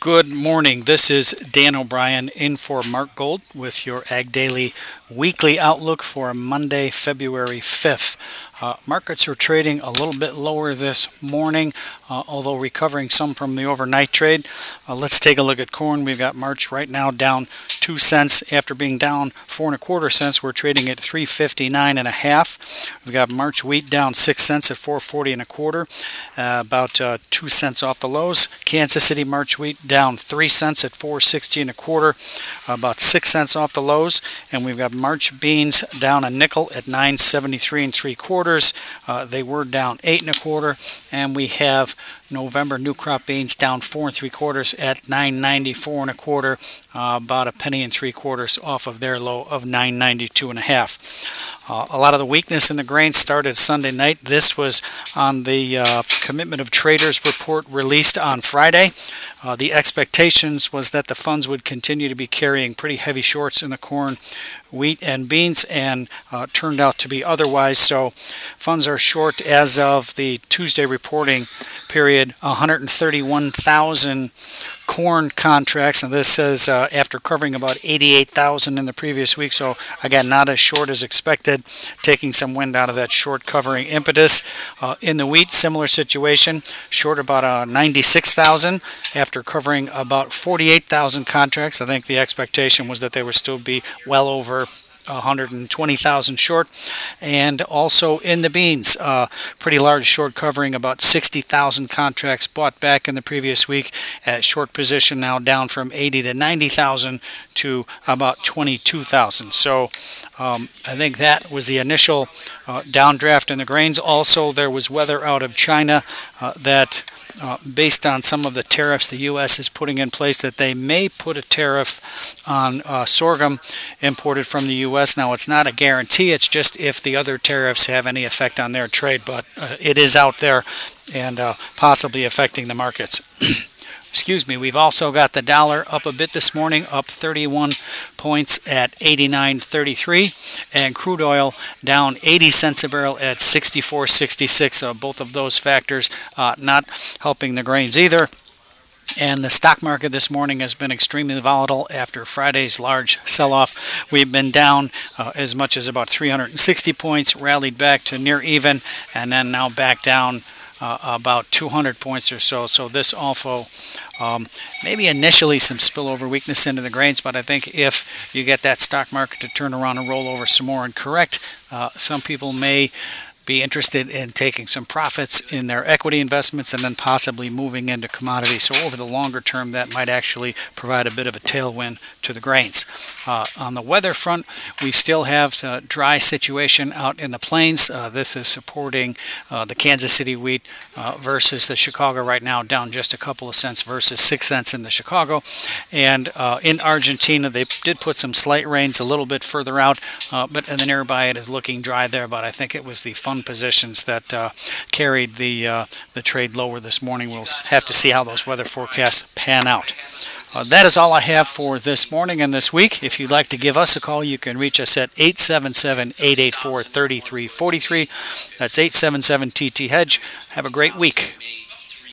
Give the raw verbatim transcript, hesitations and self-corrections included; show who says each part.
Speaker 1: Good morning. This is Dan O'Brien in for Mark Gold with your Ag Daily weekly outlook for Monday, February fifth. Uh, markets are trading a little bit lower this morning, uh, although recovering some from the overnight trade. Uh, let's take a look at corn. We've got March right now down two cents after being down four and a quarter cents. We're trading at three fifty-nine and a half. We've got March wheat down six cents at four forty and a quarter, uh, about uh, two cents off the lows. Kansas City March wheat down three cents at four sixty and a quarter, about six cents off the lows. And we've got March beans down a nickel at nine seventy-three and three quarters. Uh, they were down eight and a quarter, and we have November new crop beans down four and three quarters at nine ninety-four and a quarter, uh, about a penny and three quarters off of their low of nine ninety-two and a half. Uh, a lot of the weakness in the grain started Sunday night. This was on the uh, Commitment of Traders report released on Friday. Uh, the expectations was that the funds would continue to be carrying pretty heavy shorts in the corn, wheat, and beans, and uh, turned out to be otherwise. So funds are short as of the Tuesday reporting period, one hundred thirty-one thousand corn contracts, and this says uh, after covering about eighty-eight thousand in the previous week. So again, not as short as expected, taking some wind out of that short covering impetus. Uh, in the wheat, similar situation, short about uh, ninety-six thousand after covering about forty-eight thousand contracts. I think the expectation was that they would still be well over one hundred twenty thousand short. And also in the beans, uh, pretty large short covering, about sixty thousand contracts bought back in the previous week at short position, now down from eighty to ninety thousand to about twenty-two thousand. So um, I think that was the initial uh, downdraft in the grains. Also, there was weather out of China uh, that Uh, based on some of the tariffs the U S is putting in place, that they may put a tariff on uh, sorghum imported from the U S. Now, it's not a guarantee. It's just if the other tariffs have any effect on their trade, but uh, it is out there and uh, possibly affecting the markets. Excuse me. We've also got the dollar up a bit this morning, up thirty-one points at eighty-nine thirty-three, and crude oil down eighty cents a barrel at sixty-four sixty-six. So both of those factors uh, not helping the grains either. And the stock market this morning has been extremely volatile after Friday's large sell-off. We've been down uh, as much as about three hundred sixty points, rallied back to near even, and then now back down Uh, about two hundred points or so. So this also um, maybe initially some spillover weakness into the grains, but I think if you get that stock market to turn around and roll over some more and correct, uh, some people may be interested in taking some profits in their equity investments and then possibly moving into commodities. So over the longer term, that might actually provide a bit of a tailwind to the grains. Uh, on the weather front, we still have a dry situation out in the plains. Uh, this is supporting uh, the Kansas City wheat uh, versus the Chicago right now, down just a couple of cents versus six cents in the Chicago. And uh, in Argentina, they did put some slight rains a little bit further out, uh, but in the nearby it is looking dry there. But I think it was the fund positions that uh, carried the uh, the trade lower this morning. We'll have to see how those weather forecasts pan out. Uh, that is all I have for this morning and this week. If you'd like to give us a call, you can reach us at eight seven seven, eight eight four, three three four three. That's eight seven seven T T Hedge. Have a great week.